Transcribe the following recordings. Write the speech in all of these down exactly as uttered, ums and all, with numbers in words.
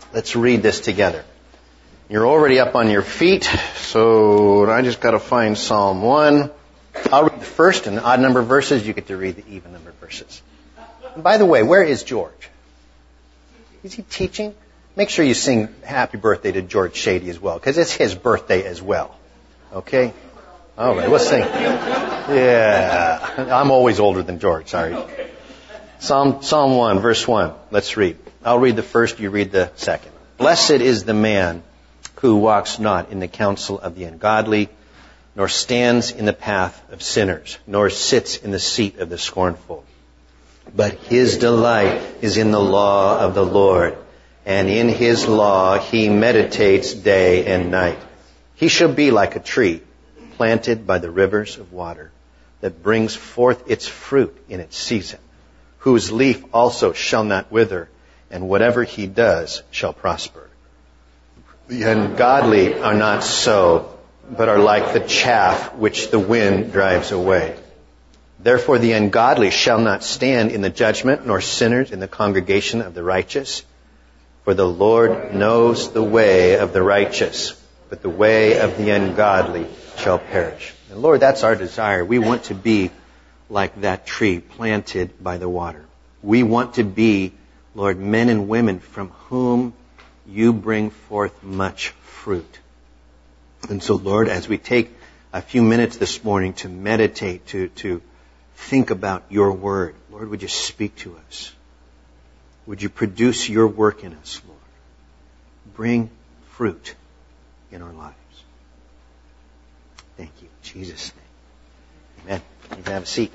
Let's read this together. You're already up on your feet, so I just got to find Psalm one. I'll read the first and the odd number verses. You get to read the even number verses. And by the way, where is George? Is he teaching? Make sure you sing happy birthday to George Shady as well, because it's his birthday as well. Okay? All right, we'll sing. Yeah. I'm always older than George, sorry. Psalm, Psalm one, verse one. Let's read. I'll read the first, you read the second. Blessed is the man who walks not in the counsel of the ungodly, nor stands in the path of sinners, nor sits in the seat of the scornful. But his delight is in the law of the Lord, and in his law he meditates day and night. He shall be like a tree planted by the rivers of water, that brings forth its fruit in its season, whose leaf also shall not wither, and whatever he does shall prosper. The ungodly are not so, but are like the chaff which the wind drives away. Therefore the ungodly shall not stand in the judgment, nor sinners in the congregation of the righteous. For the Lord knows the way of the righteous, but the way of the ungodly shall perish. And Lord, that's our desire. We want to be like that tree planted by the water. We want to be, Lord, men and women from whom you bring forth much fruit. And so, Lord, as we take a few minutes this morning to meditate, to, to think about your word, Lord, would you speak to us? Would you produce your work in us, Lord? Bring fruit in our lives. Thank you. In Jesus' name. Amen. You can have a seat.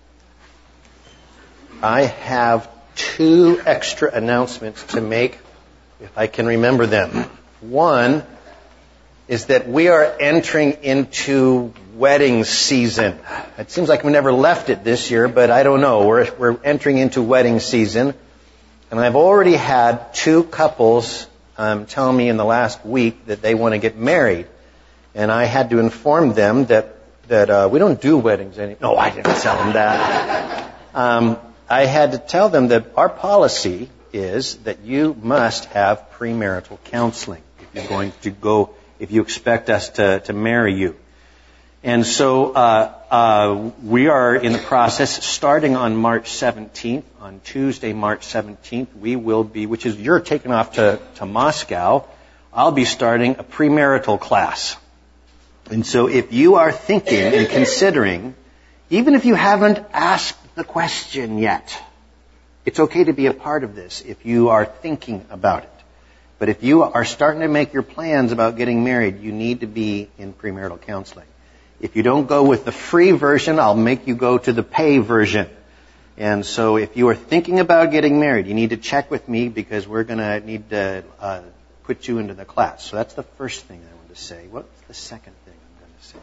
I have two extra announcements to make, if I can remember them. One is that we are entering into wedding season. It seems like we never left it this year, but I don't know. We're, we're entering into wedding season. And I've already had two couples um, tell me in the last week that they want to get married. And I had to inform them that, that uh, we don't do weddings anymore. No, I didn't tell them that. Um, I had to tell them that our policy is that you must have premarital counseling if you're going to go, if you expect us to, to marry you. And so uh, uh, we are in the process, starting on March seventeenth, on Tuesday, March seventeenth, we will be, which is you're taking off to, to Moscow, I'll be starting a premarital class. And so if you are thinking and considering, even if you haven't asked the question yet, it's okay to be a part of this if you are thinking about it. But if you are starting to make your plans about getting married, you need to be in premarital counseling. If you don't go with the free version, I'll make you go to the pay version. And so if you are thinking about getting married, you need to check with me because we're going to need to uh, put you into the class. So that's the first thing I want to say. What's the second thing I'm going to say?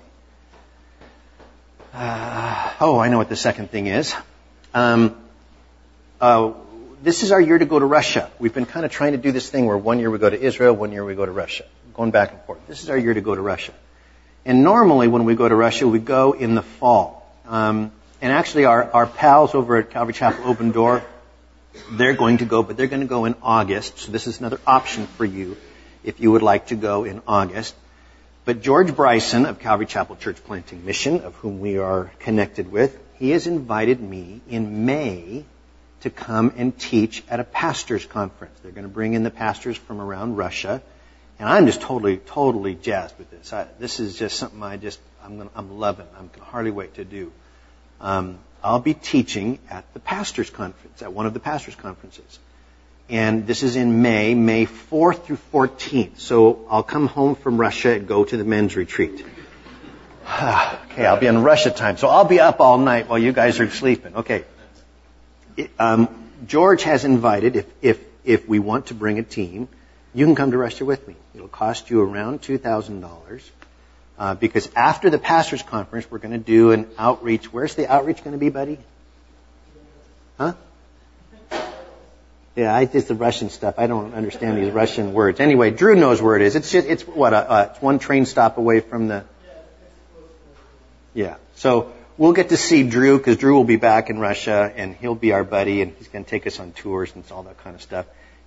Uh, oh, I know what the second thing is. Um, uh, this is our year to go to Russia. We've been kind of trying to do this thing where one year we go to Israel, one year we go to Russia. Going back and forth. This is our year to go to Russia. And normally when we go to Russia, we go in the fall. Um, and actually our, our pals over at Calvary Chapel Open Door, they're going to go, but they're going to go in August. So this is another option for you if you would like to go in August. But George Bryson of Calvary Chapel Church Planting Mission, of whom we are connected with, he has invited me in May to come and teach at a pastor's conference. They're going to bring in the pastors from around Russia. And I'm just totally, totally jazzed with this. I, this is just something I just, I'm, gonna, I'm loving. I can hardly wait to do. Um, I'll be teaching at the pastor's conference, at one of the pastor's conferences. And this is in May, May fourth through fourteenth. So I'll come home from Russia and go to the men's retreat. Okay, I'll be in Russia time. So I'll be up all night while you guys are sleeping. Okay. It, um, George has invited, if, if, if we want to bring a team, you can come to Russia with me. It'll cost you around two thousand dollars. Uh, because after the pastor's conference, we're going to do an outreach. Where's the outreach going to be, buddy? Huh? Yeah, I did the Russian stuff. I don't understand these Russian words. Anyway, Drew knows where it is. It's just, it's what, uh, uh, it's one train stop away from the... Yeah. So we'll get to see Drew because Drew will be back in Russia and he'll be our buddy and he's going to take us on tours and all that kind of stuff.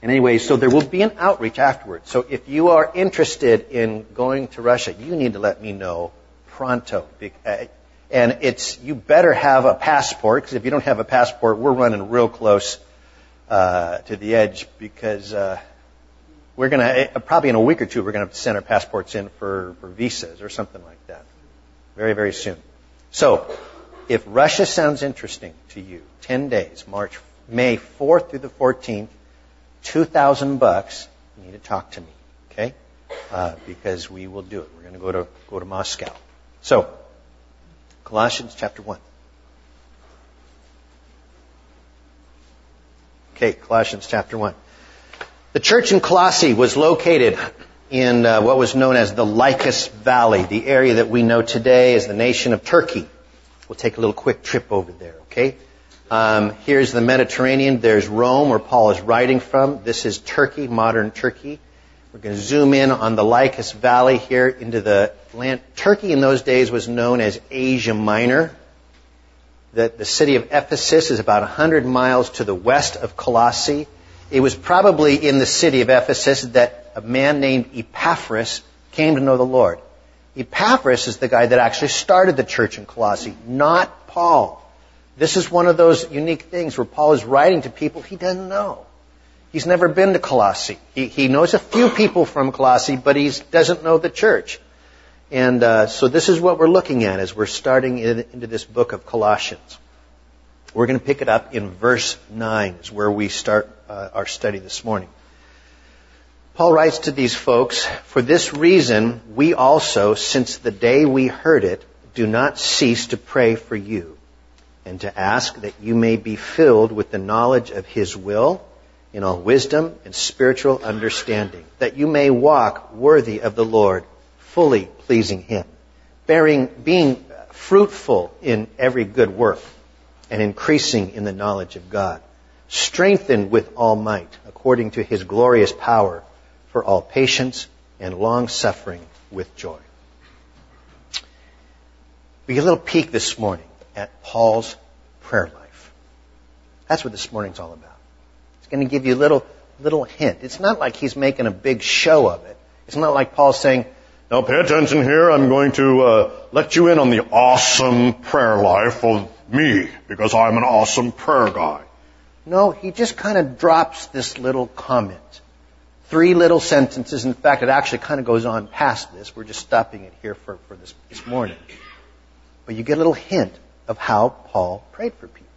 And anyway, so there will be an outreach afterwards. So if you are interested in going to Russia, you need to let me know pronto. And it's, you better have a passport, because if you don't have a passport, we're running real close uh, to the edge, because uh, we're going to, probably in a week or two, we're going to have to send our passports in for, for visas or something like that. Very, very soon. So, if Russia sounds interesting to you, ten days, March, May fourth through the fourteenth, two thousand bucks, you need to talk to me, okay? Uh, because we will do it. We're going to go to go to Moscow. So, Colossians chapter one. Okay, Colossians chapter one. The church in Colossae was located in uh, what was known as the Lycus Valley, the area that we know today as the nation of Turkey. We'll take a little quick trip over there, okay? Um, here's the Mediterranean. There's Rome, where Paul is writing from. This is Turkey, modern Turkey. We're going to zoom in on the Lycus Valley here into the land. Turkey in those days was known as Asia Minor. The, the city of Ephesus is about one hundred miles to the west of Colossae. It was probably in the city of Ephesus that a man named Epaphras came to know the Lord. Epaphras is the guy that actually started the church in Colossae, not Paul. This is one of those unique things where Paul is writing to people he doesn't know. He's never been to Colossae. He, he knows a few people from Colossae, but he doesn't know the church. And uh, so this is what we're looking at as we're starting in, into this book of Colossians. We're going to pick it up in verse nine, is where we start uh, our study this morning. Paul writes to these folks, "For this reason, we also, since the day we heard it, do not cease to pray for you, and to ask that you may be filled with the knowledge of His will, in all wisdom and spiritual understanding, that you may walk worthy of the Lord, fully pleasing Him, bearing, being fruitful in every good work, and increasing in the knowledge of God, strengthened with all might, according to His glorious power, for all patience and long-suffering with joy." We get a little peek this morning at Paul's prayer life. That's what this morning's all about. It's going to give you a little, little hint. It's not like he's making a big show of it. It's not like Paul's saying, "Now pay attention here, I'm going to uh, let you in on the awesome prayer life of me, because I'm an awesome prayer guy." No, he just kind of drops this little comment. Three little sentences. In fact, it actually kind of goes on past this. We're just stopping it here for, for this, this morning. But you get a little hint of how Paul prayed for people.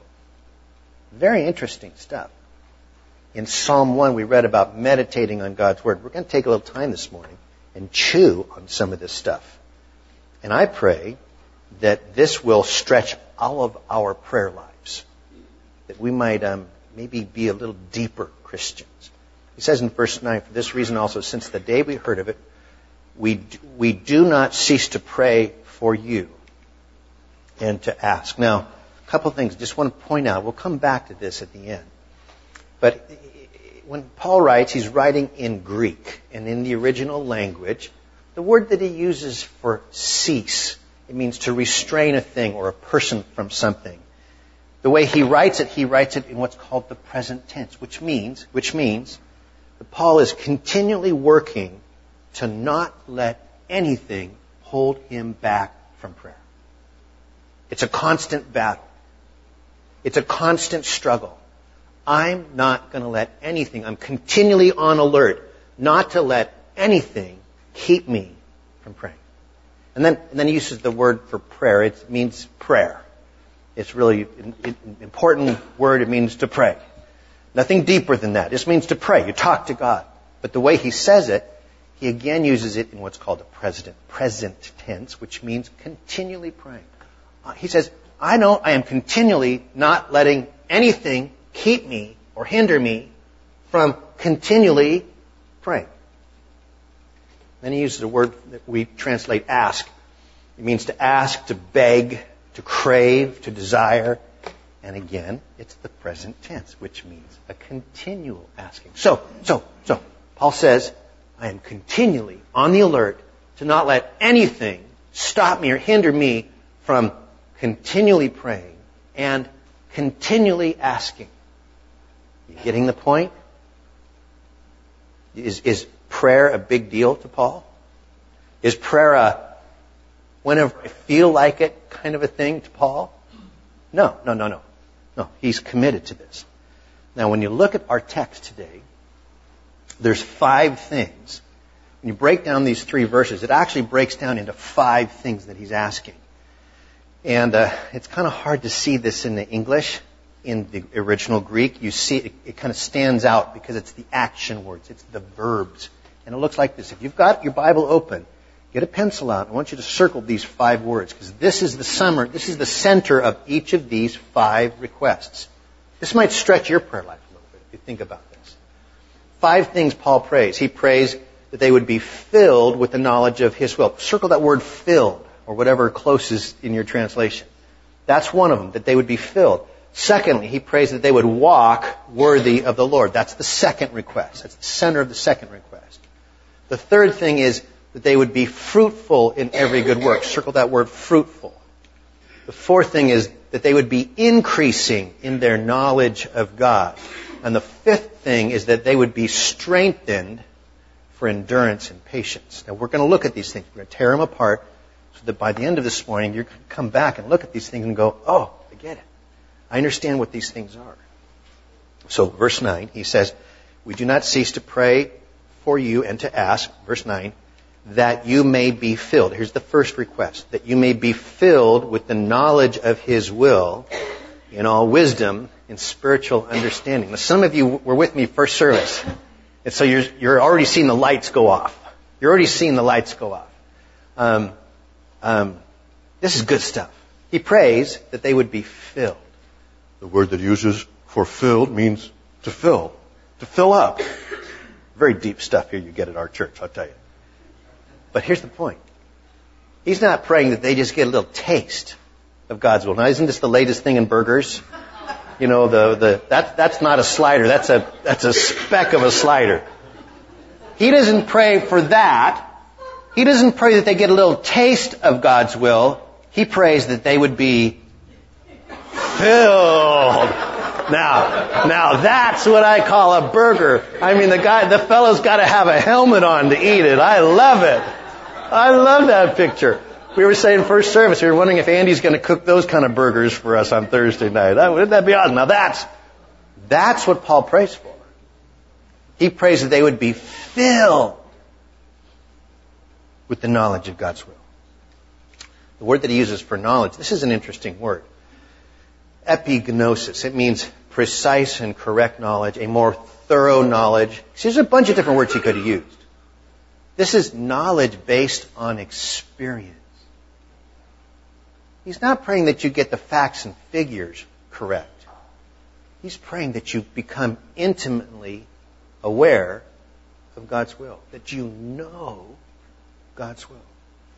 Very interesting stuff. In Psalm one, we read about meditating on God's Word. We're going to take a little time this morning and chew on some of this stuff. And I pray that this will stretch all of our prayer lives, that we might um, maybe be a little deeper Christians. He says in verse nine, "For this reason also, since the day we heard of it, we we do not cease to pray for you and to ask." Now, a couple of things I just want to point out. We'll come back to this at the end. But when Paul writes, he's writing in Greek. And in the original language, the word that he uses for cease, it means to restrain a thing or a person from something. The way he writes it, he writes it in what's called the present tense, which means, which means that Paul is continually working to not let anything hold him back from prayer. It's a constant battle. It's a constant struggle. I'm not going to let anything, I'm continually on alert not to let anything keep me from praying. And then, and then he uses the word for prayer. It means prayer. It's really an important word. It means to pray. Nothing deeper than that. It just means to pray. You talk to God. But the way he says it, he again uses it in what's called the present, present tense, which means continually praying. Uh, he says, I know I am continually not letting anything keep me or hinder me from continually praying. Then he uses a word that we translate ask. It means to ask, to beg, to crave, to desire. And again, it's the present tense, which means a continual asking. So, so, so, Paul says, I am continually on the alert to not let anything stop me or hinder me from continually praying and continually asking. You getting the point? Is, is prayer a big deal to Paul? Is prayer a whenever I feel like it kind of a thing to Paul? No, no, no, no. No, he's committed to this. Now, when you look at our text today, there's five things. When you break down these three verses, it actually breaks down into five things that he's asking. And uh, it's kind of hard to see this in the English. In the original Greek, you see it, it kind of stands out because it's the action words. It's the verbs. And it looks like this. If you've got your Bible open, get a pencil out. I want you to circle these five words because this is the summary, this is the center of each of these five requests. This might stretch your prayer life a little bit if you think about this. Five things Paul prays. He prays that they would be filled with the knowledge of His will. Circle that word filled or whatever closest in your translation. That's one of them, that they would be filled. Secondly, he prays that they would walk worthy of the Lord. That's the second request. That's the center of the second request. The third thing is that they would be fruitful in every good work. Circle that word fruitful. The fourth thing is that they would be increasing in their knowledge of God. And the fifth thing is that they would be strengthened for endurance and patience. Now, we're going to look at these things. We're going to tear them apart so that by the end of this morning, you're going to come back and look at these things and go, oh, I get it. I understand what these things are. So, verse nine, he says, we do not cease to pray for you and to ask, verse nine, that you may be filled. Here's the first request. That you may be filled with the knowledge of His will in all wisdom and spiritual understanding. Now, some of you were with me first service. And so you're, you're already seeing the lights go off. You're already seeing the lights go off. Um, um, this is good stuff. He prays that they would be filled. The word that he uses for filled means to fill. To fill up. Very deep stuff here you get at our church, I'll tell you. But here's the point. He's not praying that they just get a little taste of God's will. Now, isn't this the latest thing in burgers? You know, the, the, that, that's not a slider. That's a, that's a speck of a slider. He doesn't pray for that. He doesn't pray that they get a little taste of God's will. He prays that they would be filled. Now, now that's what I call a burger. I mean, the guy, the fellow's got to have a helmet on to eat it. I love it. I love that picture. We were saying first service, we were wondering if Andy's going to cook those kind of burgers for us on Thursday night. That, wouldn't that be awesome? Now that's, that's what Paul prays for. He prays that they would be filled with the knowledge of God's will. The word that he uses for knowledge, this is an interesting word. Epignosis. It means precise and correct knowledge, a more thorough knowledge. See, there's a bunch of different words he could have used. This is knowledge based on experience. He's not praying that you get the facts and figures correct. He's praying that you become intimately aware of God's will, that you know God's will.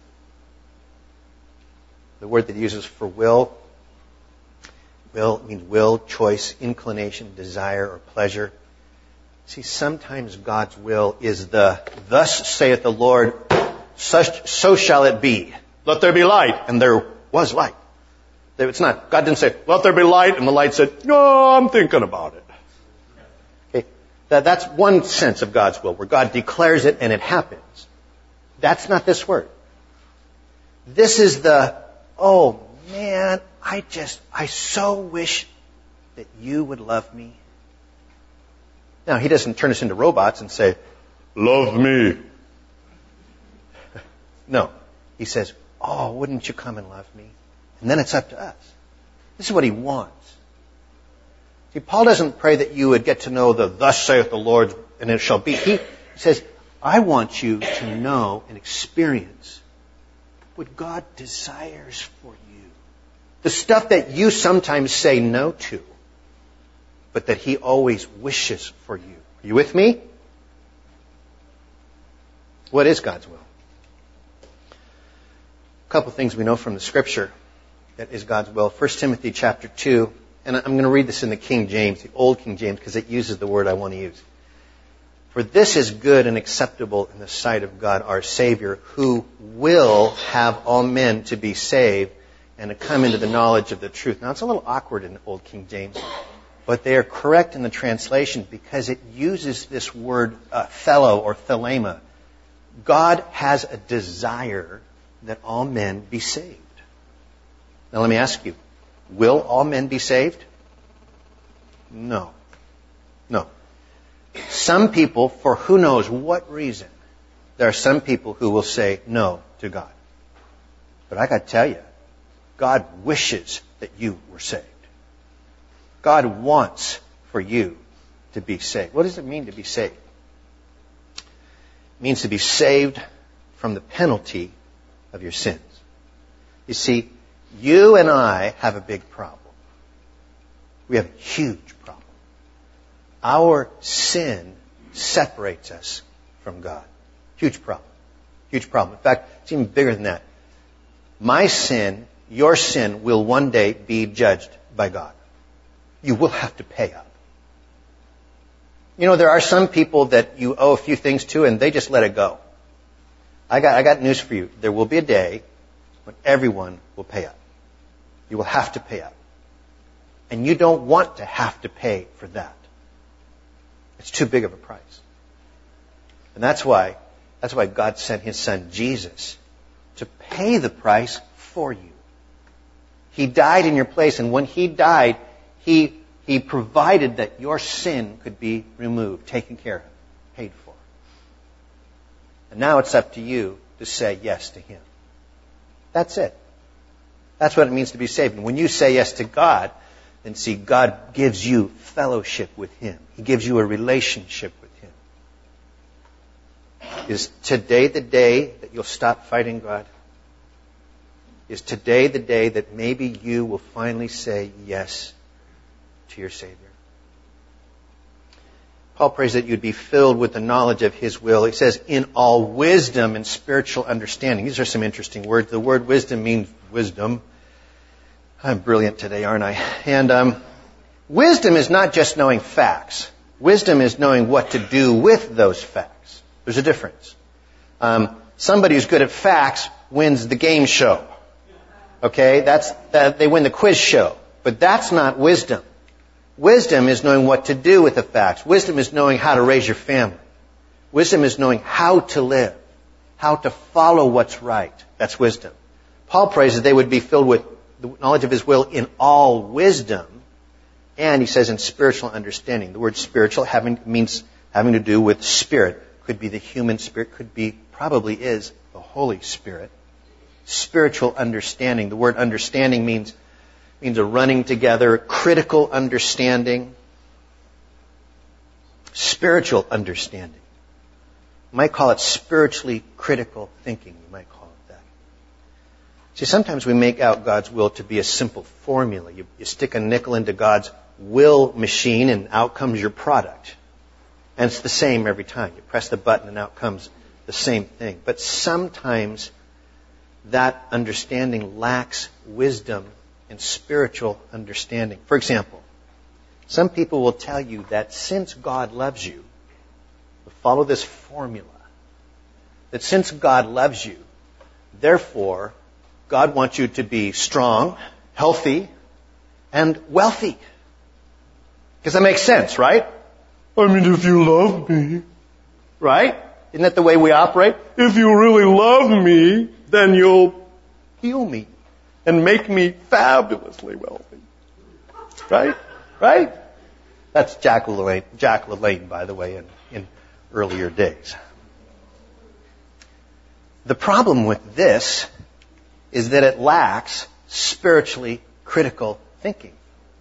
The word that he uses for will, will means will, choice, inclination, desire, or pleasure. See, sometimes God's will is the, thus saith the Lord, such, so shall it be. Let there be light. And there was light. It's not, God didn't say, let there be light, and the light said, no, I'm thinking about it. Okay, that, that's one sense of God's will, where God declares it and it happens. That's not this word. This is the, oh man, I just, I so wish that you would love me. Now, he doesn't turn us into robots and say, love me. No. He says, oh, wouldn't you come and love me? And then it's up to us. This is what he wants. See, Paul doesn't pray that you would get to know the thus saith the Lord and it shall be. He says, I want you to know and experience what God desires for you. The stuff that you sometimes say no to, but that he always wishes for you. Are you with me? What is God's will? A couple things we know from the Scripture that is God's will. First Timothy chapter two, and I'm going to read this in the King James, the old King James, because it uses the word I want to use. For this is good and acceptable in the sight of God our Savior, who will have all men to be saved and to come into the knowledge of the truth. Now, it's a little awkward in the old King James. But they are correct in the translation because it uses this word uh, fellow or thelema. God has a desire that all men be saved. Now let me ask you, will all men be saved? No. No. Some people, for who knows what reason, there are some people who will say no to God. But I got to tell you, God wishes that you were saved. God wants for you to be saved. What does it mean to be saved? It means to be saved from the penalty of your sins. You see, you and I have a big problem. We have a huge problem. Our sin separates us from God. Huge problem. Huge problem. In fact, it's even bigger than that. My sin, your sin, will one day be judged by God. You will have to pay up. You know, there are some people that you owe a few things to and they just let it go. I got, I got news for you. There will be a day when everyone will pay up. You will have to pay up. And you don't want to have to pay for that. It's too big of a price. And that's why, that's why God sent His Son, Jesus, to pay the price for you. He died in your place, and when He died, He, he provided that your sin could be removed, taken care of, paid for. And now it's up to you to say yes to Him. That's it. That's what it means to be saved. And when you say yes to God, then see, God gives you fellowship with Him. He gives you a relationship with Him. Is today the day that you'll stop fighting God? Is today the day that maybe you will finally say yes to your Savior? Paul prays that you'd be filled with the knowledge of His will. He says, in all wisdom and spiritual understanding. These are some interesting words. The word wisdom means wisdom. I'm brilliant today, aren't I? And um, wisdom is not just knowing facts. Wisdom is knowing what to do with those facts. There's a difference. Um, somebody who's good at facts wins the game show. Okay, that's that, they win the quiz show. But that's not wisdom. Wisdom is knowing what to do with the facts. Wisdom is knowing how to raise your family. Wisdom is knowing how to live, how to follow what's right. That's wisdom. Paul prays that they would be filled with the knowledge of His will in all wisdom, and he says in spiritual understanding. The word spiritual having means having to do with spirit. Could be the human spirit, could be, probably is the Holy Spirit. Spiritual understanding. The word understanding means means a running together, critical understanding. Spiritual understanding. You might call it spiritually critical thinking. You might call it that. See, sometimes we make out God's will to be a simple formula. You, you stick a nickel into God's will machine and out comes your product. And it's the same every time. You press the button and out comes the same thing. But sometimes that understanding lacks wisdom and spiritual understanding. For example, some people will tell you that since God loves you, follow this formula, that since God loves you, therefore, God wants you to be strong, healthy, and wealthy. Because that makes sense, right? I mean, if you love me, right? Isn't that the way we operate? If you really love me, then you'll heal me and make me fabulously wealthy. Right? Right? That's Jack LaLanne, Jack LaLanne, by the way, in, in earlier days. The problem with this is that it lacks spiritually critical thinking.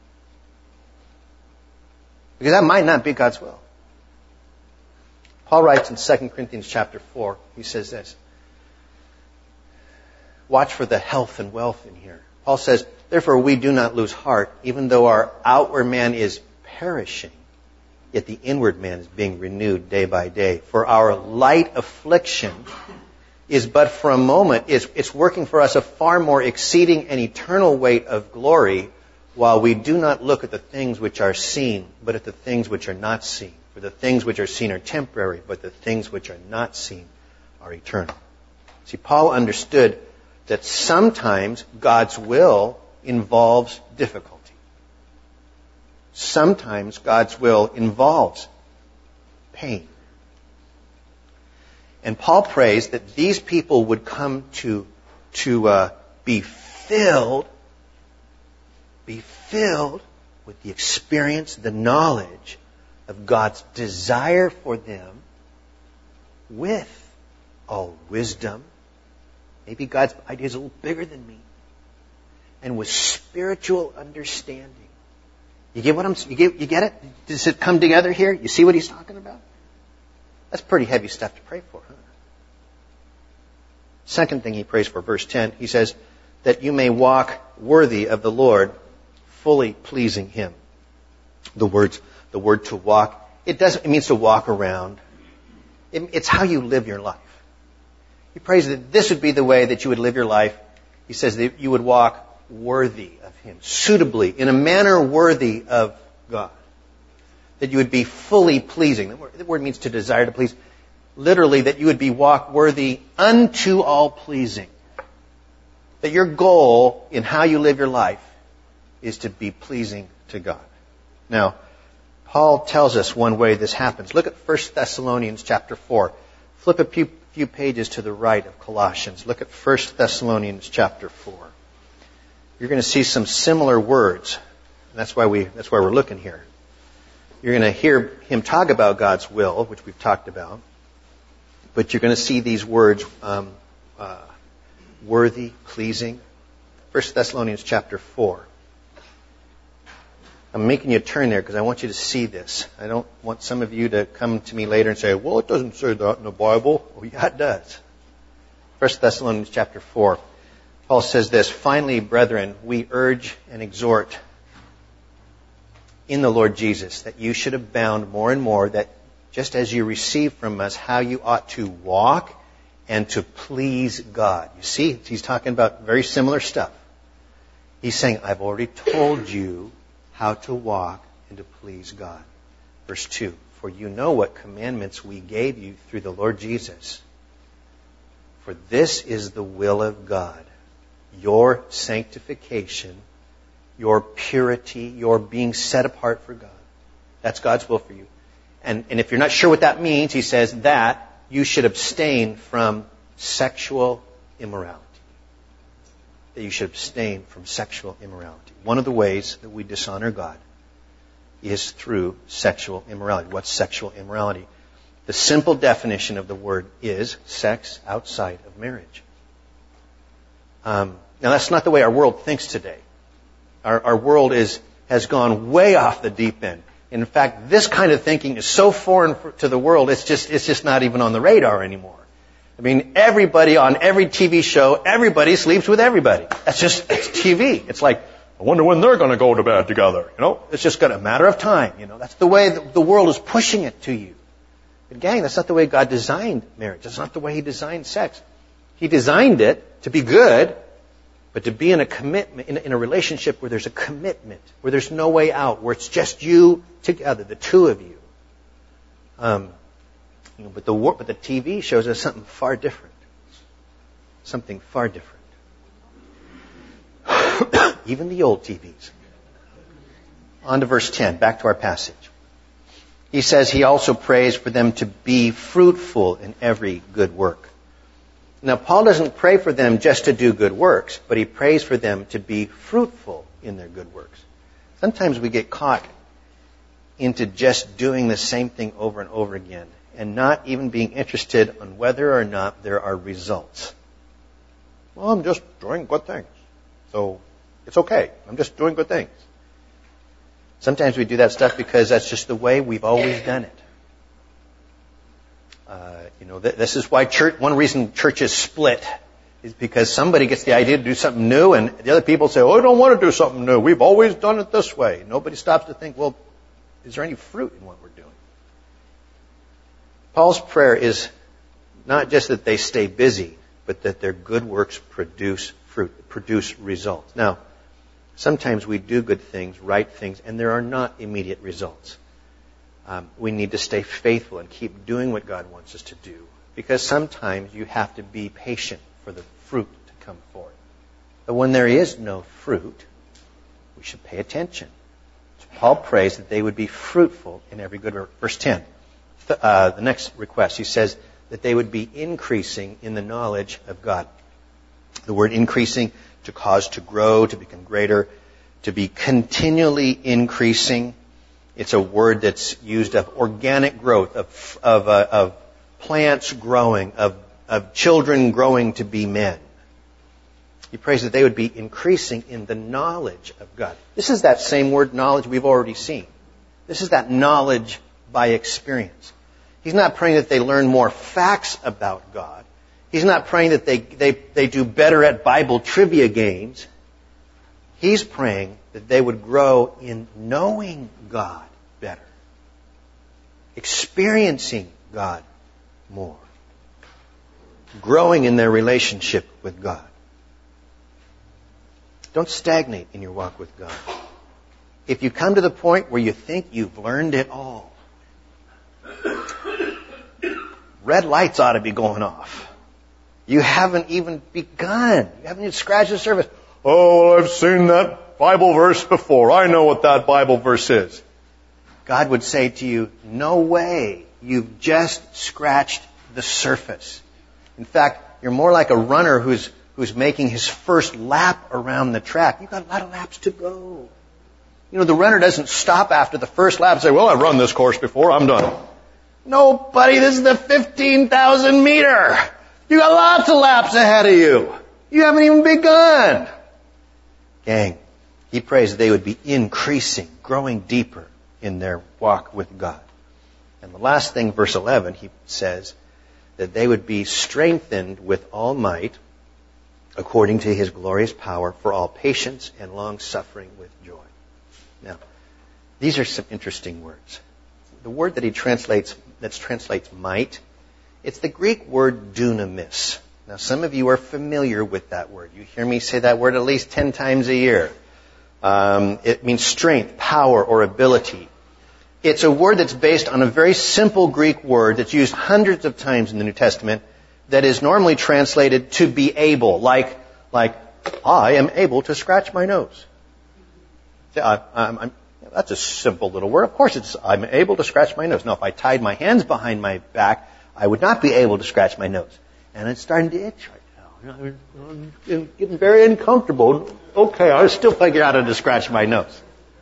Because that might not be God's will. Paul writes in Second Corinthians chapter four, he says this. Watch for the health and wealth in here. Paul says, therefore we do not lose heart, even though our outward man is perishing, yet the inward man is being renewed day by day. For our light affliction is but for a moment. It's, it's working for us a far more exceeding and eternal weight of glory, while we do not look at the things which are seen, but at the things which are not seen. For the things which are seen are temporary, but the things which are not seen are eternal. See, Paul understood that sometimes God's will involves difficulty. sometimes God's will involves pain. And Paul prays that these people would come to, to uh, be filled, be filled with the experience, the knowledge of God's desire for them with all wisdom. Maybe God's idea is a little bigger than me. And with spiritual understanding. You get what I'm? You get? You get it? Does it come together here? You see what he's talking about? That's pretty heavy stuff to pray for, huh? Second thing he prays for, verse ten, he says that you may walk worthy of the Lord, fully pleasing Him. The words, the word to walk, it doesn't. It means to walk around. It, it's how you live your life. He prays that this would be the way that you would live your life. He says that you would walk worthy of Him, suitably, in a manner worthy of God. That you would be fully pleasing. The word, the word means to desire to please. Literally, that you would be walk worthy unto all pleasing. That your goal in how you live your life is to be pleasing to God. Now, Paul tells us one way this happens. Look at First Thessalonians chapter four. Flip a few, few pages to the right of Colossians. Look at First Thessalonians chapter four. You're going to see some similar words. That's why we, that's why we're looking here. You're going to hear him talk about God's will, which we've talked about. But you're going to see these words, um, uh, worthy, pleasing. First Thessalonians chapter four. I'm making you turn there because I want you to see this. I don't want some of you to come to me later and say, well, it doesn't say that in the Bible. Oh, yeah, it does. First Thessalonians chapter four. Paul says this, finally, brethren, we urge and exhort in the Lord Jesus that you should abound more and more, that just as you receive from us how you ought to walk and to please God. You see, he's talking about very similar stuff. He's saying, I've already told you how to walk and to please God. Verse two, for you know what commandments we gave you through the Lord Jesus. For this is the will of God, your sanctification, your purity, your being set apart for God. That's God's will for you. And, and if you're not sure what that means, he says that you should abstain from sexual immorality. That you should abstain from sexual immorality. One of the ways that we dishonor God is through sexual immorality. What's sexual immorality? The simple definition of the word is sex outside of marriage. Um, now, that's not the way our world thinks today. Our, our world is has gone way off the deep end. In fact, this kind of thinking is so foreign for, to the world, it's just it's just not even on the radar anymore. I mean, everybody on every T V show, everybody sleeps with everybody. That's just it's T V. It's like, I wonder when they're going to go to bed together. You know, it's just a matter of time. You know, that's the way the, the world is pushing it to you. But gang, that's not the way God designed marriage. That's not the way He designed sex. He designed it to be good, but to be in a commitment, in, in a relationship where there's a commitment, where there's no way out, where it's just you together, the two of you. Um, you know, but the but the T V shows us something far different. Something far different. Even the old T Vs. On to verse ten, back to our passage. He says he also prays for them to be fruitful in every good work. Now, Paul doesn't pray for them just to do good works, but he prays for them to be fruitful in their good works. Sometimes we get caught into just doing the same thing over and over again and not even being interested on whether or not there are results. Well, I'm just doing good things, so it's okay. I'm just doing good things. Sometimes we do that stuff because that's just the way we've always done it. Uh, you know, th- this is why church, one reason churches split is because somebody gets the idea to do something new and the other people say, oh, I don't want to do something new. We've always done it this way. Nobody stops to think, well, is there any fruit in what we're doing? Paul's prayer is not just that they stay busy, but that their good works produce fruit, produce results. Now, sometimes we do good things, right things, and there are not immediate results. Um, we need to stay faithful and keep doing what God wants us to do. Because sometimes you have to be patient for the fruit to come forth. But when there is no fruit, we should pay attention. So Paul prays that they would be fruitful in every good work. Verse ten, the, uh, the next request, he says that they would be increasing in the knowledge of God. The word increasing, to cause to grow, to become greater, to be continually increasing. It's a word that's used of organic growth, of of, uh, of plants growing, of, of children growing to be men. He prays that they would be increasing in the knowledge of God. This is that same word, knowledge, we've already seen. This is that knowledge by experience. He's not praying that they learn more facts about God. He's not praying that they, they, they do better at Bible trivia games. He's praying that they would grow in knowing God better, experiencing God more, growing in their relationship with God. Don't stagnate in your walk with God. If you come to the point where you think you've learned it all, red lights ought to be going off. You haven't even begun. You haven't even scratched the surface. Oh, well, I've seen that Bible verse before. I know what that Bible verse is. God would say to you, no way. You've just scratched the surface. In fact, you're more like a runner who's who's making his first lap around the track. You've got a lot of laps to go. You know, the runner doesn't stop after the first lap and say, well, I've run this course before. I'm done. No, buddy, this is the fifteen thousand meter. You got lots of laps ahead of you. You haven't even begun. Gang, he prays that they would be increasing, growing deeper in their walk with God. And the last thing, verse eleven, he says that they would be strengthened with all might according to his glorious power for all patience and long-suffering with joy. Now, these are some interesting words. The word that he translates, that translates might, it's the Greek word dunamis. Now, some of you are familiar with that word. You hear me say that word at least ten times a year. Um, it means strength, power, or ability. It's a word that's based on a very simple Greek word that's used hundreds of times in the New Testament that is normally translated to be able, like, like I am able to scratch my nose. I, I'm, I'm, that's a simple little word. Of course, it's I'm able to scratch my nose. Now, if I tied my hands behind my back, I would not be able to scratch my nose. And it's starting to itch right now. I'm getting very uncomfortable. Okay, I'll still figure out how to scratch my nose.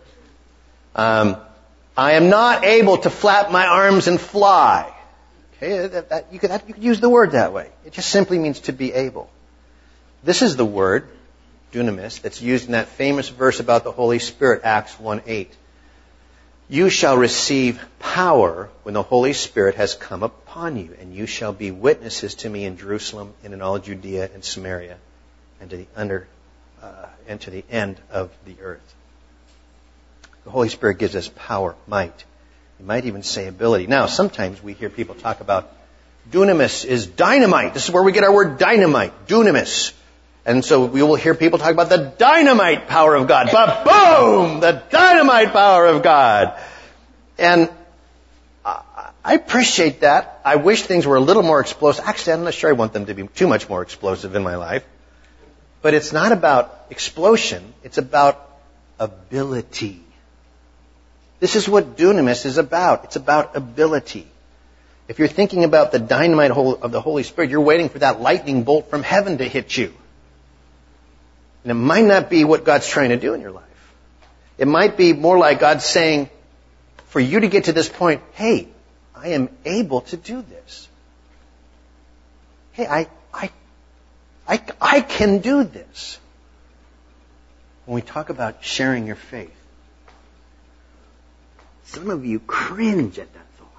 Um, I am not able to flap my arms and fly. Okay, that, that, you, could, that, you could use the word that way. It just simply means to be able. This is the word, dunamis, that's used in that famous verse about the Holy Spirit, Acts one eight. You shall receive power when the Holy Spirit has come upon you, and you shall be witnesses to me in Jerusalem and in all Judea and Samaria and to the under uh, and to the end of the earth. The Holy Spirit gives us power, might. You might even say ability. Now, sometimes we hear people talk about dunamis is dynamite. This is where we get our word dynamite, dunamis. And so we will hear people talk about the dynamite power of God. But boom! The dynamite power of God. And I appreciate that. I wish things were a little more explosive. Actually, I'm not sure I want them to be too much more explosive in my life. But it's not about explosion. It's about ability. This is what dunamis is about. It's about ability. If you're thinking about the dynamite of the Holy Spirit, you're waiting for that lightning bolt from heaven to hit you. And it might not be what God's trying to do in your life. It might be more like God saying, for you to get to this point, hey, I am able to do this. Hey, I, I, I, I can do this. When we talk about sharing your faith, some of you cringe at that thought.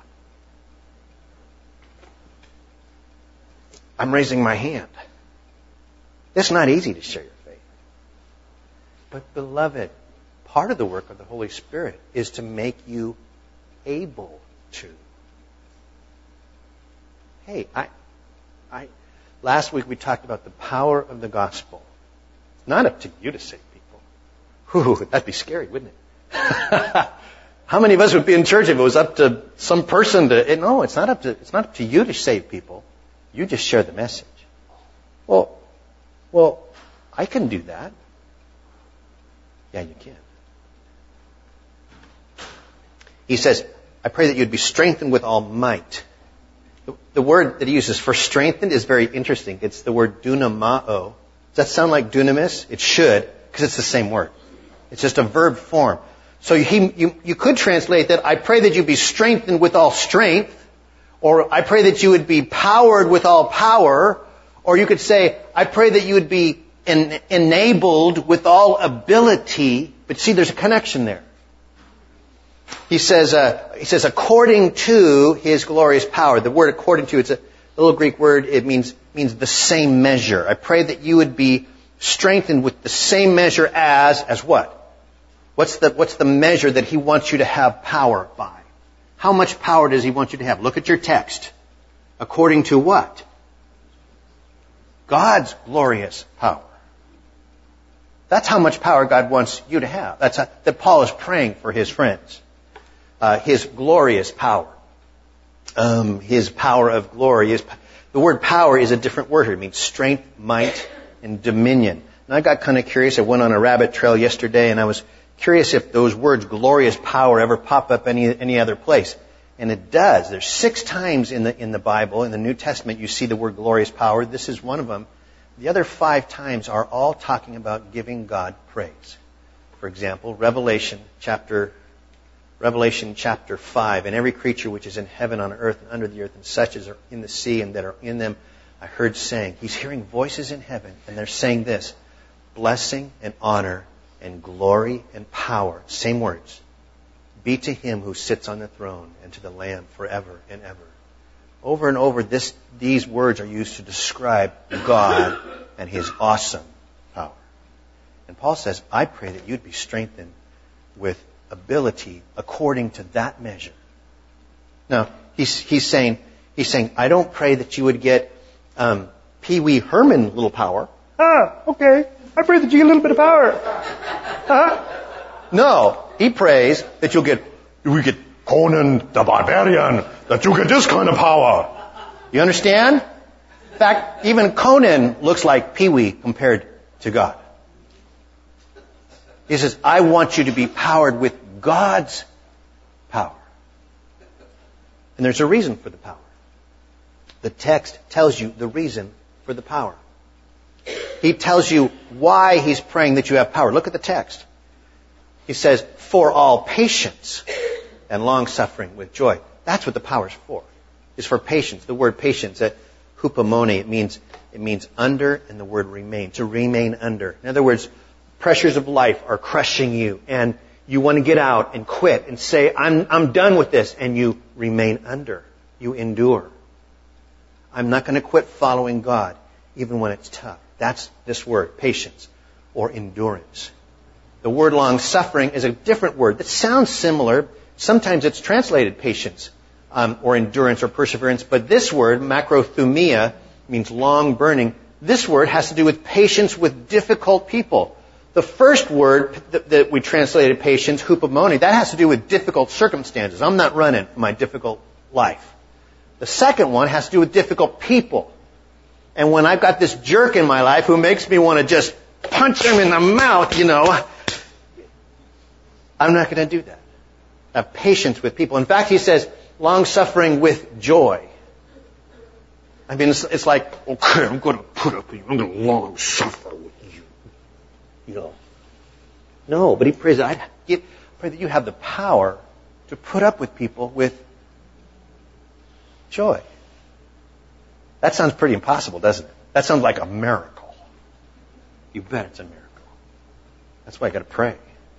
I'm raising my hand. It's not easy to share your faith. But beloved, part of the work of the Holy Spirit is to make you able to. Hey, I, I, last week we talked about the power of the gospel. It's not up to you to save people. Whew, that'd be scary, wouldn't it? How many of us would be in church if it was up to some person to, no, it's not up to, it's not up to you to save people. You just share the message. Well, well, I can do that. Yeah, you can. He says, I pray that you'd be strengthened with all might. The, the word that he uses for strengthened is very interesting. It's the word dunamao. Does that sound like dunamis? It should, because it's the same word. It's just a verb form. So he, you, you could translate that, I pray that you be strengthened with all strength, or I pray that you would be powered with all power, or you could say, I pray that you would be en- enabled with all ability. But see, there's a connection there. He says, uh, he says, according to his glorious power. The word according to, it's a little Greek word. It means, means the same measure. I pray that you would be strengthened with the same measure as, as what? What's the, what's the measure that he wants you to have power by? How much power does he want you to have? Look at your text. According to what? God's glorious power. That's how much power God wants you to have. That's how, that Paul is praying for his friends. Uh, his glorious power. Um, his power of glory. His, the word power is a different word here. It means strength, might, and dominion. And I got kind of curious. I went on a rabbit trail yesterday, and I was curious if those words, glorious power, ever pop up any any other place. And it does. There's six times in the in the Bible, in the New Testament, you see the word glorious power. This is one of them. The other five times are all talking about giving God praise. For example, Revelation chapter Revelation chapter five, and every creature which is in heaven, on earth, and under the earth, and such as are in the sea and that are in them, I heard saying, he's hearing voices in heaven, and they're saying this, blessing and honor and glory and power, same words, be to him who sits on the throne and to the Lamb forever and ever. Over and over, this, these words are used to describe God and his awesome power. And Paul says, I pray that you'd be strengthened with ability according to that measure. Now, he's, he's saying, he's saying, I don't pray that you would get um, Pee Wee Herman little power. Ah, okay. I pray that you get a little bit of power. Huh? No, he prays that you'll get, we get Conan the Barbarian, that you get this kind of power. You understand? In fact, even Conan looks like Pee Wee compared to God. He says, I want you to be powered with God's power. And there's a reason for the power. The text tells you the reason for the power. He tells you why he's praying that you have power. Look at the text. He says, for all patience and long-suffering with joy. That's what the power's for. It's for patience. The word patience, that hupomone, it means, it means under, and the word remain, to remain under. In other words, pressures of life are crushing you, and you want to get out and quit and say, I'm, I'm done with this, and you remain under. You endure. I'm not going to quit following God, even when it's tough. That's this word, patience, or endurance. The word long-suffering is a different word that sounds similar. Sometimes it's translated patience, um, or endurance, or perseverance, but this word, macrothumia, means long burning. This word has to do with patience with difficult people. The first word that, that we translated patience, hupomone, that has to do with difficult circumstances. I'm not running from my difficult life. The second one has to do with difficult people. And when I've got this jerk in my life who makes me want to just punch him in the mouth, you know, I'm not going to do that. Have patience with people. In fact, he says, long-suffering with joy. I mean, it's, it's like, okay, I'm going to put up with you. I'm going to long-suffer with you. You know. No, but he prays that I give, pray that you have the power to put up with people with joy. That sounds pretty impossible, doesn't it? That sounds like a miracle. You bet it's a miracle. That's why I got to pray.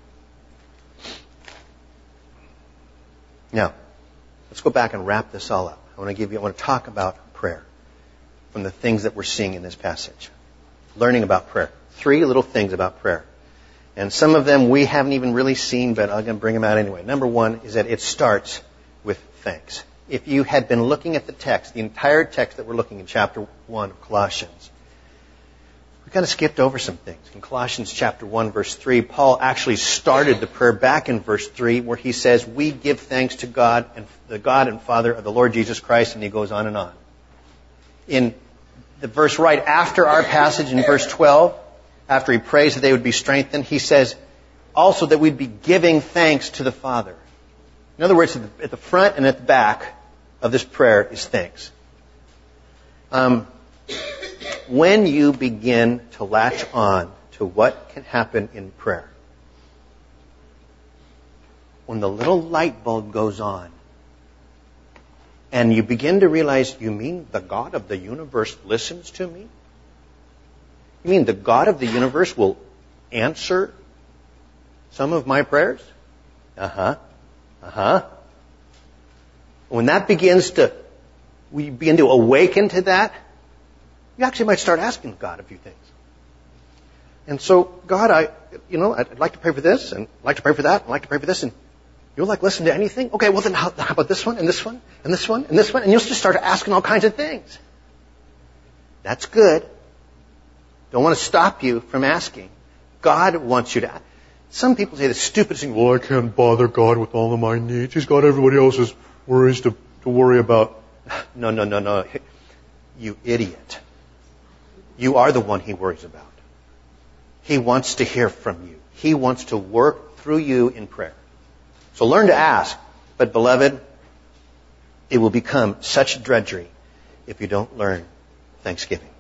Now, let's go back and wrap this all up. I want to give you, I want to talk about prayer from the things that we're seeing in this passage. Learning about prayer. Three little things about prayer. And some of them we haven't even really seen, but I'm going to bring them out anyway. Number one is that it starts with thanks. If you had been looking at the text, the entire text that we're looking in chapter one of Colossians, we kind of skipped over some things. In Colossians chapter one, verse three, Paul actually started the prayer back in verse three, where he says, we give thanks to God, and the God and Father of the Lord Jesus Christ, and he goes on and on. In the verse right after our passage, in verse twelve, after he prays that they would be strengthened, he says also that we'd be giving thanks to the Father. In other words, at the, at the front and at the back of this prayer is thanks. Um, when you begin to latch on to what can happen in prayer, when the little light bulb goes on, and you begin to realize, you mean the God of the universe listens to me? You mean the God of the universe will answer some of my prayers? Uh-huh. Uh-huh. When that begins to, we begin to awaken to that, you actually might start asking God a few things. And so, God, I, you know, I'd like to pray for this, and I'd like to pray for that, and I'd like to pray for this, and you'll like listen to anything? Okay, well then how, how about this one, and this one, and this one, and this one? And you'll just start asking all kinds of things. That's good. Don't want to stop you from asking. God wants you to ask. Some people say the stupidest thing, well, I can't bother God with all of my needs. He's got everybody else's worries to, to worry about. No, no, no, no. You idiot. You are the one He worries about. He wants to hear from you. He wants to work through you in prayer. So learn to ask. But beloved, it will become such drudgery if you don't learn thanksgiving.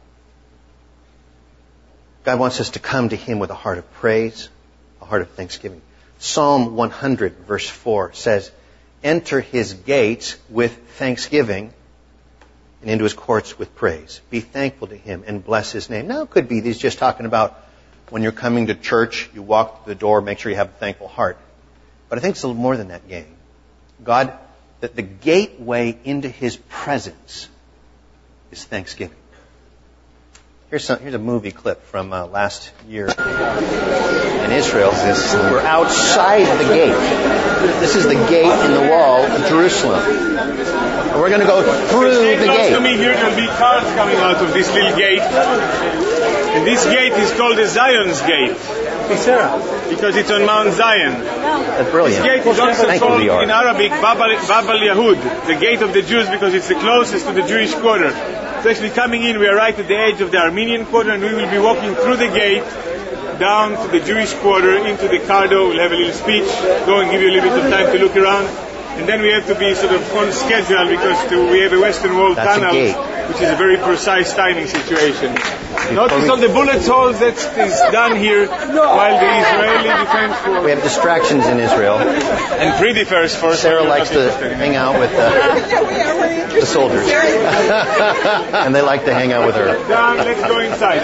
God wants us to come to Him with a heart of praise, a heart of thanksgiving. Psalm one hundred verse four says, enter His gates with thanksgiving and into His courts with praise. Be thankful to Him and bless His name. Now it could be He's just talking about when you're coming to church, you walk through the door, make sure you have a thankful heart. But I think it's a little more than that, gang. God, that the gateway into His presence is thanksgiving. Here's, some, here's a movie clip from uh, last year in Israel. We're outside the gate. This is the gate in the wall of Jerusalem. And we're going to go through the gate. Close to me here, there'll be cars coming out of this little gate. And this gate is called the Zion's Gate. Because it's on Mount Zion. That's brilliant. This gate is also Thank called you, in Arabic Bab al-Yahud, the gate of the Jews, because it's the closest to the Jewish quarter. So actually coming in, we are right at the edge of the Armenian quarter, and we will be walking through the gate down to the Jewish quarter into the Cardo. We'll have a little speech, go and give you a little bit of time to look around. And then we have to be sort of on schedule because to, we have a Western Wall That's tunnel, which is a very precise timing situation. Notice on the bullet holes that is done here while the Israeli Defense Force... We have distractions in Israel. And Free Defense Force. Sarah likes to hang out with uh, the soldiers. And they like to hang out with her. Down, let's go inside.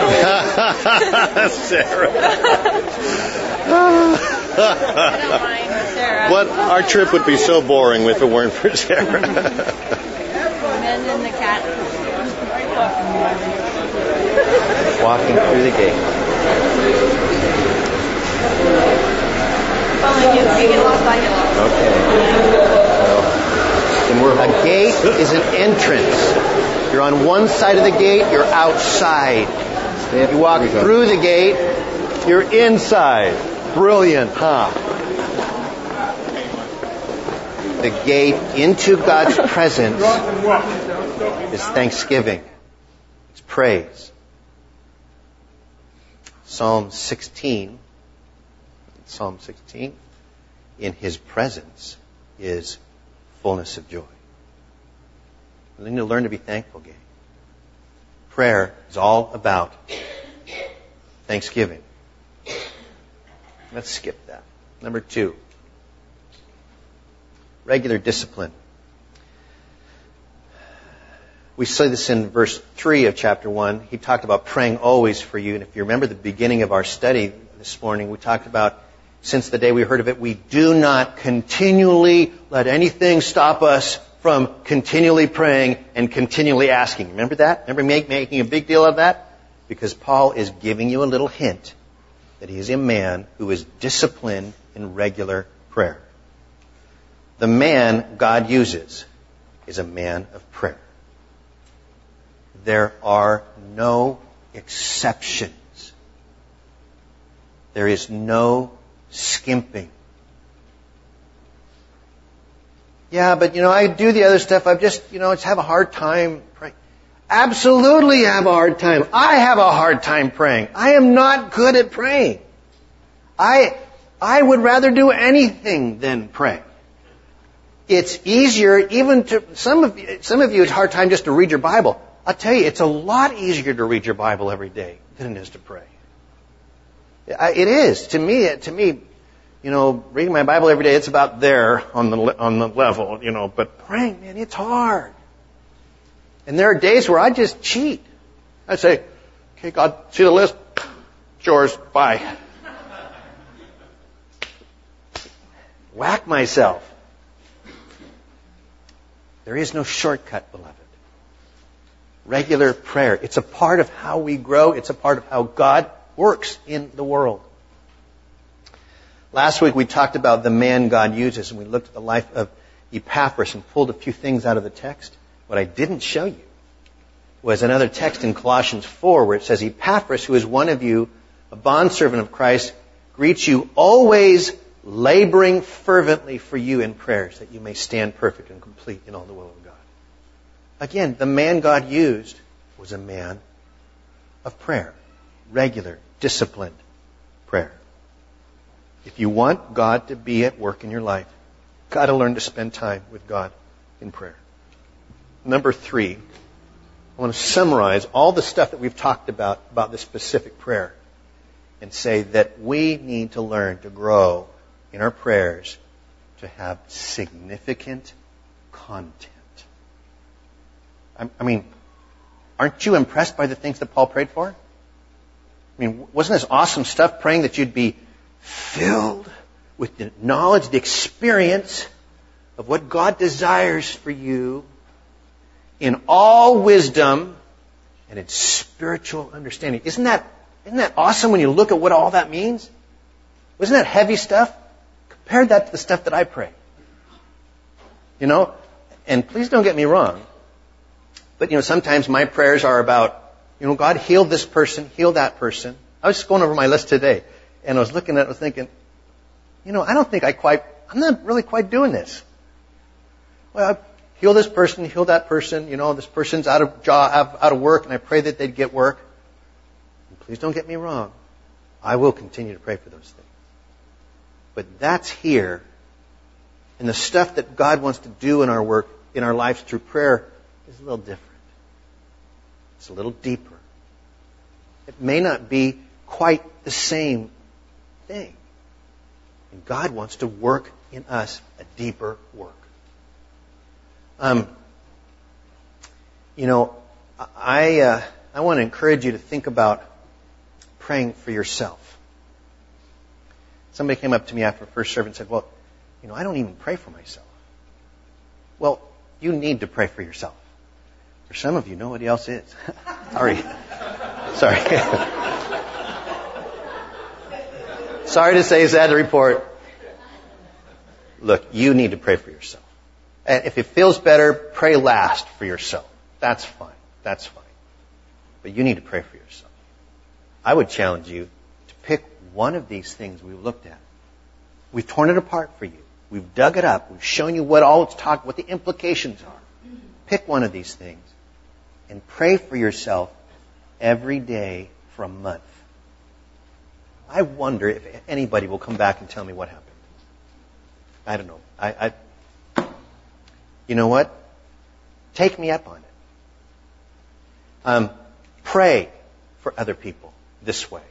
Sarah. What our trip would be so boring if it weren't for Sarah. Men and the cat. Walking through the gate. Okay. A gate is an entrance. You're on one side of the gate, you're outside. If you walk through the gate, you're inside. Brilliant, huh? The gate into God's presence is thanksgiving. It's praise. Psalm sixteen. Psalm sixteen. In His presence is fullness of joy. We need to learn to be thankful, gang. Prayer is all about thanksgiving. Let's skip that. Number two. Regular discipline. We see this in verse three of chapter one. He talked about praying always for you. And if you remember the beginning of our study this morning, we talked about since the day we heard of it, we do not continually let anything stop us from continually praying and continually asking. Remember that? Remember make, making a big deal of that? Because Paul is giving you a little hint that he is a man who is disciplined in regular prayer. The man God uses is a man of prayer. There are no exceptions. There is no skimping. Yeah, but you know, I do the other stuff. I just, you know, just have a hard time praying. Absolutely have a hard time. I have a hard time praying. I am not good at praying. I, I would rather do anything than pray. It's easier even to, some of you, some of you it's a hard time just to read your Bible. I'll tell you, it's a lot easier to read your Bible every day than it is to pray. It is. To me, to me, you know, reading my Bible every day, it's about there on the, on the level, you know, but praying, man, it's hard. And there are days where I just cheat. I say, okay, God, see the list? It's yours. Bye. Whack myself. There is no shortcut, beloved. Regular prayer. It's a part of how we grow. It's a part of how God works in the world. Last week we talked about the man God uses, and we looked at the life of Epaphras and pulled a few things out of the text. What I didn't show you was another text in Colossians four where it says, Epaphras, who is one of you, a bondservant of Christ, greets you, always laboring fervently for you in prayers, that you may stand perfect and complete in all the will of God. Again, the man God used was a man of prayer. Regular, disciplined prayer. If you want God to be at work in your life, you've got to learn to spend time with God in prayer. Number three, I want to summarize all the stuff that we've talked about, about this specific prayer, and say that we need to learn to grow in our prayers to have significant content. I, I mean, aren't you impressed by the things that Paul prayed for? I mean, wasn't this awesome stuff praying that you'd be filled with the knowledge, the experience of what God desires for you in all wisdom and in spiritual understanding? Isn't that, isn't that awesome when you look at what all that means? Wasn't that heavy stuff? Compare that to the stuff that I pray. You know, and please don't get me wrong, but you know, sometimes my prayers are about, you know, God, heal this person, heal that person. I was just going over my list today, and I was looking at it and was thinking, you know, I don't think I quite, I'm not really quite doing this. Well, heal this person, heal that person, you know, this person's out of job, out of work, and I pray that they'd get work. And please don't get me wrong. I will continue to pray for those things. But that's here, and the stuff that God wants to do in our work, in our lives through prayer, is a little different. It's a little deeper. It may not be quite the same thing. And God wants to work in us a deeper work. Um, you know, I uh, I want to encourage you to think about praying for yourself. Somebody came up to me after first service and said, well, you know, I don't even pray for myself. Well, you need to pray for yourself. For some of you, nobody else is. Sorry. Sorry. Sorry to say, sad to report. Look, you need to pray for yourself. And if it feels better, pray last for yourself. That's fine. That's fine. But you need to pray for yourself. I would challenge you to pick one of these things we've looked at. We've torn it apart for you. We've dug it up. We've shown you what all it's talking, what the implications are. Pick one of these things and pray for yourself every day for a month. I wonder if anybody will come back and tell me what happened. I don't know. I, I you know what? Take me up on it. Um, pray for other people this way.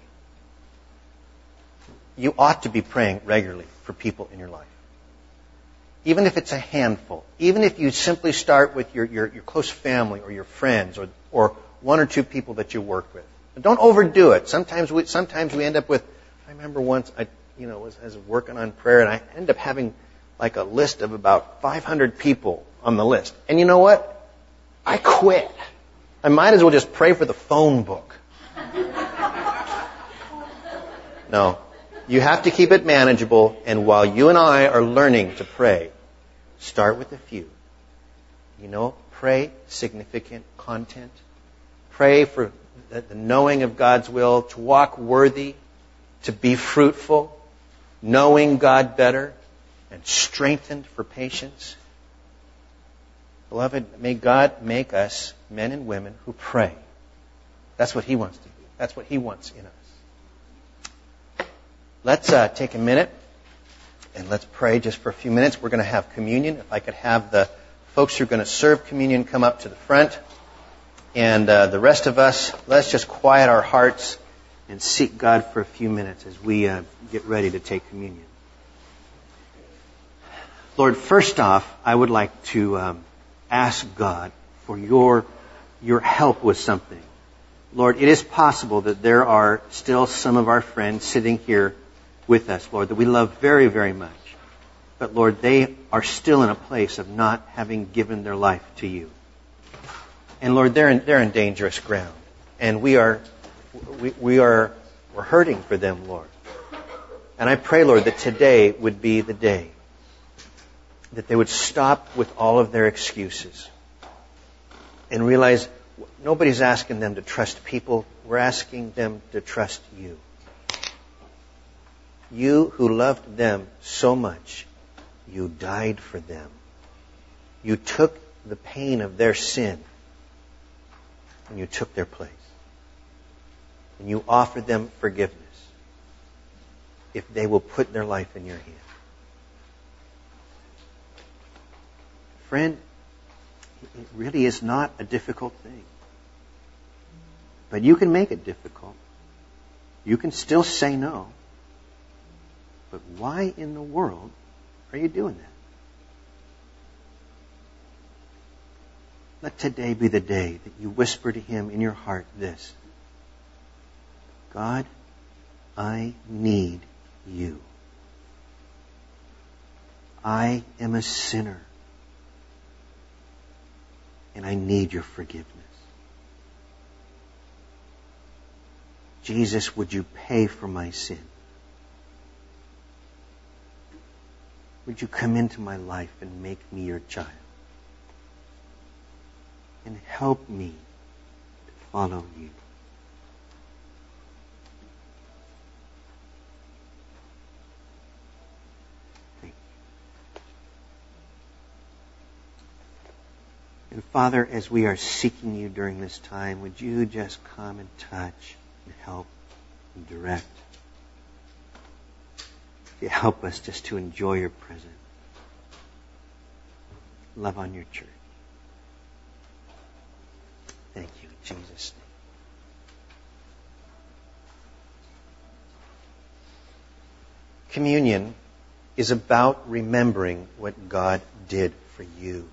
You ought to be praying regularly for people in your life. Even if it's a handful. Even if you simply start with your, your, your close family or your friends or, or one or two people that you work with. But don't overdo it. Sometimes we, sometimes we end up with, I remember once I, you know, was, I was working on prayer and I ended up having like a list of about five hundred people on the list. And you know what? I quit. I might as well just pray for the phone book. No. You have to keep it manageable, and while you and I are learning to pray, start with a few. You know, pray significant content. Pray for the knowing of God's will, to walk worthy, to be fruitful, knowing God better, and strengthened for patience. Beloved, may God make us men and women who pray. That's what He wants to do. That's what He wants in us. Let's uh, take a minute And let's pray just for a few minutes. We're going to have communion. If I could have the folks who are going to serve communion come up to the front. And uh, the rest of us, let's just quiet our hearts and seek God for a few minutes as we uh, get ready to take communion. Lord, first off, I would like to um, ask God for your your help with something. Lord, it is possible that there are still some of our friends sitting here with us, Lord, that we love very, very much. But Lord, they are still in a place of not having given their life to you. And Lord, they're in, they're in dangerous ground. And we are, we, we are, we're hurting for them, Lord. And I pray, Lord, that today would be the day that they would stop with all of their excuses and realize nobody's asking them to trust people. We're asking them to trust you. You who loved them so much, you died for them. You took the pain of their sin and you took their place. And you offered them forgiveness if they will put their life in your hand. Friend, it really is not a difficult thing. But you can make it difficult. You can still say no. But why in the world are you doing that? Let today be the day that you whisper to Him in your heart this: God, I need you. I am a sinner. And I need your forgiveness. Jesus, would you pay for my sin? Would you come into my life and make me your child? And help me to follow you. And Father, as we are seeking you during this time, would you just come and touch and help and direct? You help us just to enjoy your presence. Love on your church. Thank you in Jesus' name. Communion is about remembering what God did for you.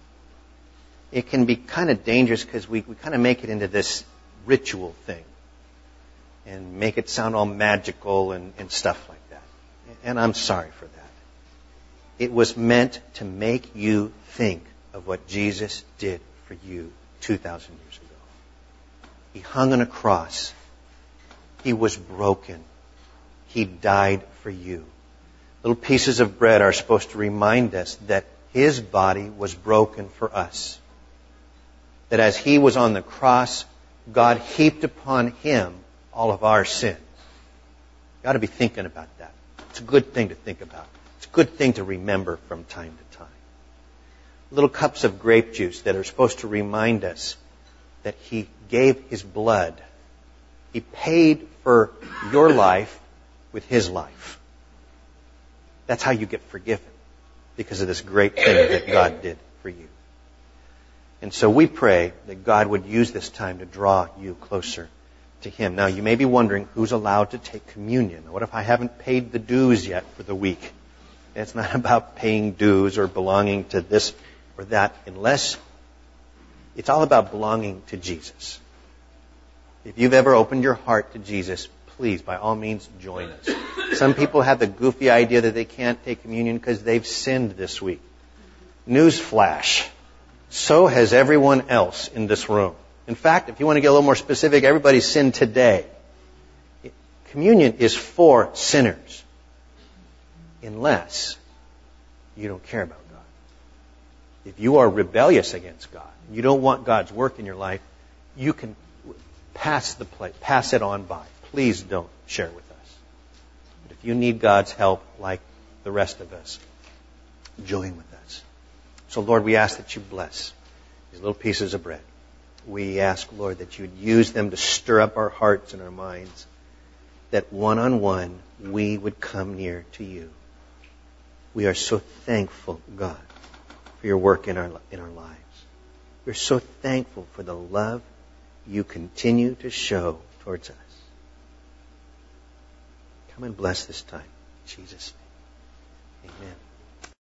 It can be kind of dangerous because we, we kind of make it into this ritual thing and make it sound all magical and, and stuff like that. And I'm sorry for that. It was meant to make you think of what Jesus did for you two thousand years ago. He hung on a cross. He was broken. He died for you. Little pieces of bread are supposed to remind us that His body was broken for us. That as He was on the cross, God heaped upon Him all of our sins. You've got to be thinking about that. It's a good thing to think about. It's a good thing to remember from time to time. Little cups of grape juice that are supposed to remind us that He gave His blood. He paid for your life with His life. That's how you get forgiven, because of this great thing that God did for you. And so we pray that God would use this time to draw you closer to Him. Now, you may be wondering who's allowed to take communion. What if I haven't paid the dues yet for the week? It's not about paying dues or belonging to this or that, unless it's all about belonging to Jesus. If you've ever opened your heart to Jesus, please, by all means, join us. Some people have the goofy idea that they can't take communion because they've sinned this week. Newsflash. So has everyone else in this room. In fact, if you want to get a little more specific, everybody's sinned today. Communion is for sinners. Unless you don't care about God. If you are rebellious against God, you don't want God's work in your life, you can pass the plate, pass it on by. Please don't share with us. But if you need God's help like the rest of us, join with us. So, Lord, we ask that you bless these little pieces of bread. We ask, Lord, that you would use them to stir up our hearts and our minds, that one-on-one we would come near to you. We are so thankful, God, for your work in our, in our lives. We're so thankful for the love you continue to show towards us. Come and bless this time. In Jesus' name. Amen.